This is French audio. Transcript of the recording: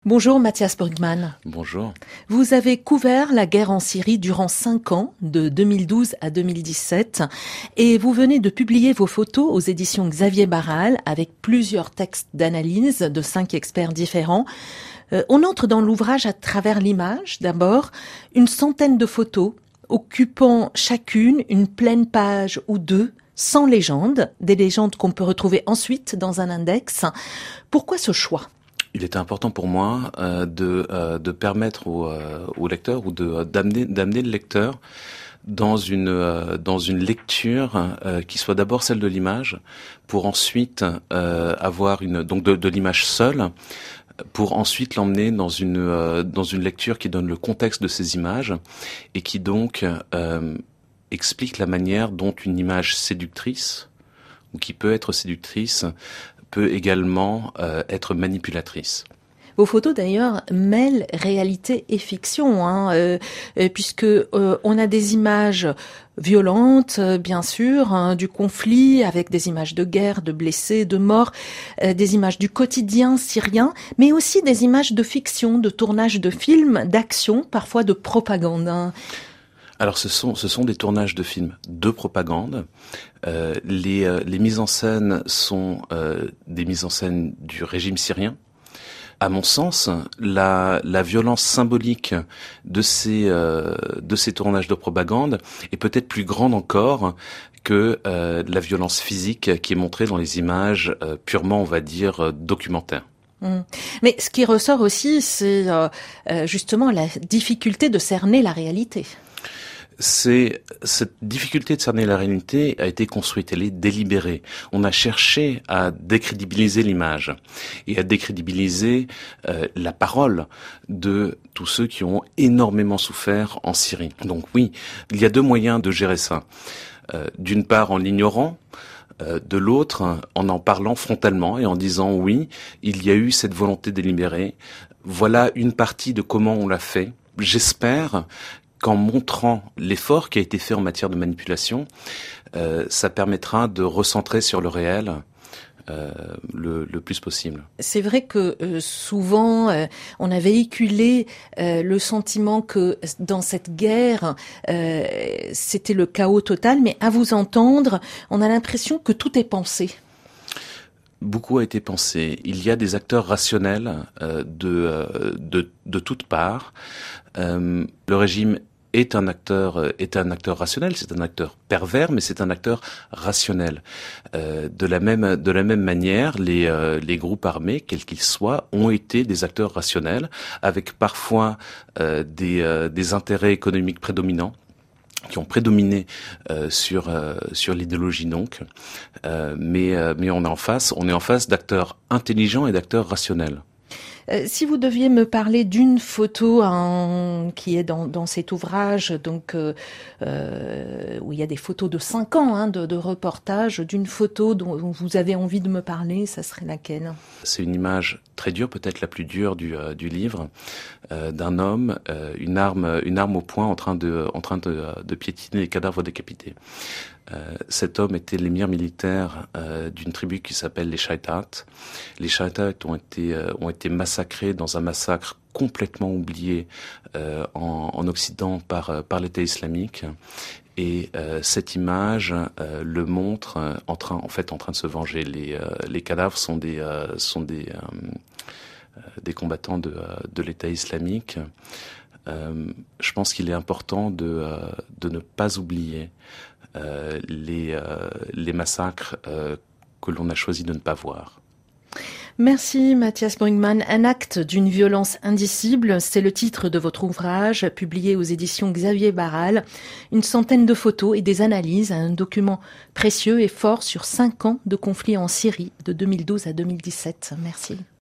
Bonjour Mathias Brugmann. Bonjour. Vous avez couvert la guerre en Syrie durant 5 ans, de 2012 à 2017, et vous venez de publier vos photos aux éditions Xavier Barral avec plusieurs textes d'analyse de 5 experts différents. On entre dans l'ouvrage à travers l'image, d'abord, une centaine de photos, occupant chacune une pleine page ou deux, sans légende, des légendes qu'on peut retrouver ensuite dans un index. Pourquoi ce choix ? Il était important pour moi de permettre au lecteur ou d'amener le lecteur dans une lecture qui soit d'abord celle de l'image, pour ensuite avoir de l'image seule, pour ensuite l'emmener dans une lecture qui donne le contexte de ces images et qui donc explique la manière dont une image séductrice, ou qui peut être séductrice, peut également être manipulatrice. Vos photos d'ailleurs mêlent réalité et fiction, puisque on a des images violentes, bien sûr, du conflit, avec des images de guerre, de blessés, de morts, des images du quotidien syrien, mais aussi des images de fiction, de tournage de films, d'action, parfois de propagande. Alors ce sont des tournages de films de propagande. Les mises en scène sont des mises en scène du régime syrien. À mon sens, la violence symbolique de ces tournages de propagande est peut-être plus grande encore que la violence physique qui est montrée dans les images purement, on va dire, documentaires. Mais ce qui ressort aussi, c'est justement la difficulté de cerner la réalité. Cette difficulté de cerner la réalité a été construite, elle est délibérée. On a cherché à décrédibiliser l'image et à décrédibiliser la parole de tous ceux qui ont énormément souffert en Syrie. Donc oui, il y a deux moyens de gérer ça. D'une part en l'ignorant, de l'autre en parlant frontalement et en disant oui, il y a eu cette volonté délibérée, voilà une partie de comment on l'a fait. J'espère qu'en montrant l'effort qui a été fait en matière de manipulation, ça permettra de recentrer sur le réel le plus possible. C'est vrai que souvent, on a véhiculé le sentiment que dans cette guerre, c'était le chaos total, mais à vous entendre, on a l'impression que tout est pensé. Beaucoup a été pensé. Il y a des acteurs rationnels de toutes parts. Le régime est un acteur rationnel, c'est un acteur pervers, mais c'est un acteur rationnel. De la même manière, les groupes armés, quels qu'ils soient, ont été des acteurs rationnels, avec parfois des intérêts économiques prédominants, qui ont prédominé sur l'idéologie donc, mais on est en face d'acteurs intelligents et d'acteurs rationnels. Si vous deviez me parler d'une photo qui est dans cet ouvrage, donc où il y a des photos de 5 ans de reportage, d'une photo dont vous avez envie de me parler, ça serait laquelle ? C'est une image très dure, peut-être la plus dure du livre, d'un homme, une arme au poing, en train de piétiner les cadavres décapités. Cet homme était l'émir militaire d'une tribu qui s'appelle les Shaitat. Les Shaitat ont été massacrés dans un massacre complètement oublié en Occident par l'État islamique. Et cette image le montre en train de se venger. Les cadavres sont des combattants de l'État islamique. Je pense qu'il est important de ne pas oublier les massacres que l'on a choisi de ne pas voir. Merci Mathias Brugmann. Un acte d'une violence indicible, c'est le titre de votre ouvrage, publié aux éditions Xavier Barral. Une centaine de photos et des analyses, un document précieux et fort sur 5 ans de conflit en Syrie, de 2012 à 2017. Merci.